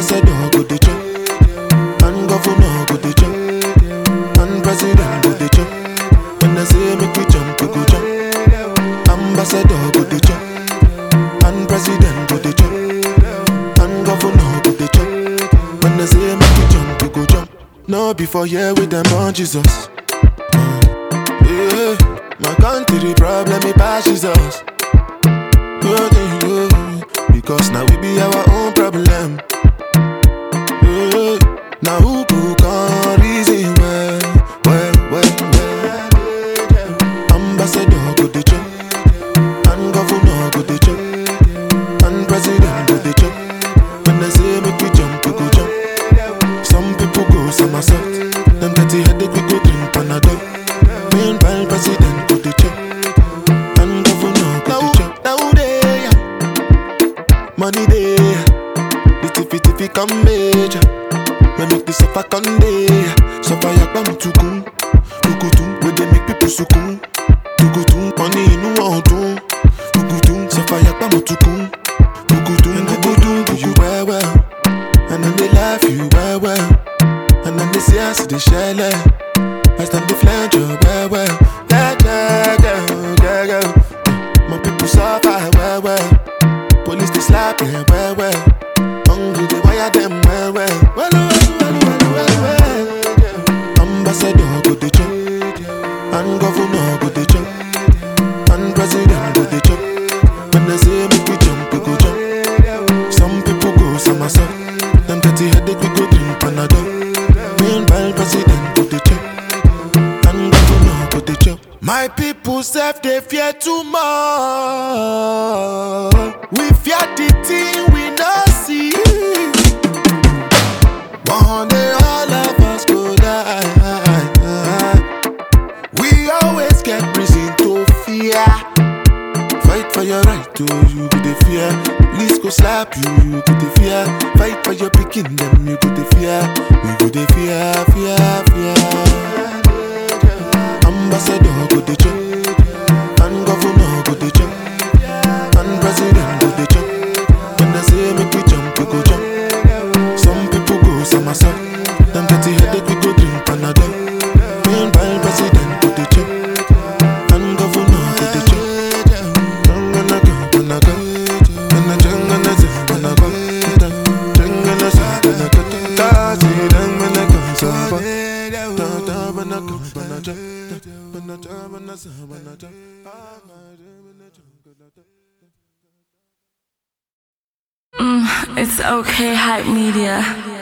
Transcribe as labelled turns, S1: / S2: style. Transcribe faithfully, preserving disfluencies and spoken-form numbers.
S1: Ambassador go the chop, and governor go the chop, and president go the chop. When I say make we jump, we go jump. Ambassador go the chop, and president go the chop, and governor go the chop. When I say make we jump, we go jump. No before here with them on Jesus. Uh, yeah, my country problem it passes us. Oh, yeah, yeah. Because now we be our own problem. Yeah. Now who could come reason well, well, well, well. Ambassador go the chop, and governor go the chop, and president go the chop. When I say make we jump, we go jump. Some people go somersault, them dirty headache we go drink Panadol. Meanwhile president go the chop, and governor go the chop. Now they money they, the tiffy tiffy come major. We make the suffer come day, suffer yakbam tukun, tukutum. Where they make people sukun, tukutum. Money inu odun, tukutum. Suffer yakbam tukun, tukutum. Tukutum do you well well, and then they laugh you well well, and then they say I see the shell. I stand the flange you well well. Yeah yeah yeah yeah yeah. My people suffer well well. Police they slap them well well. Hungry they wire them well well. Well well well well well well. Ambassador go the chop, and governor go the chop, and president go the chop. When they say make we jump, we go jump. Some people go somersault, them dirty headache we go drink Panadol. Meanwhile president go the chop, and governor go the chop. My people self they fear too much. We fear the thing we not see. One day all of us go die. We always get reason to fear. Fight for your right to you go the fear. Police go slap you, you go the fear. Fight for your picking them, you go the fear. We go the fear, fear, fear. Ambassador go the chop, and governor go the chop, and president go the chop. When I say make we jump, we go jump. Some people go somersault, them dirty headache we go drink Panadol. Meanwhile president go the chop, and governor go the chop. Jangana go, jangana go, jangana jangana jangana go, jangana jangana go, tazi jangana go, saba, ta ta bana go, bana ja.
S2: Mm, it's okay, Hype Media.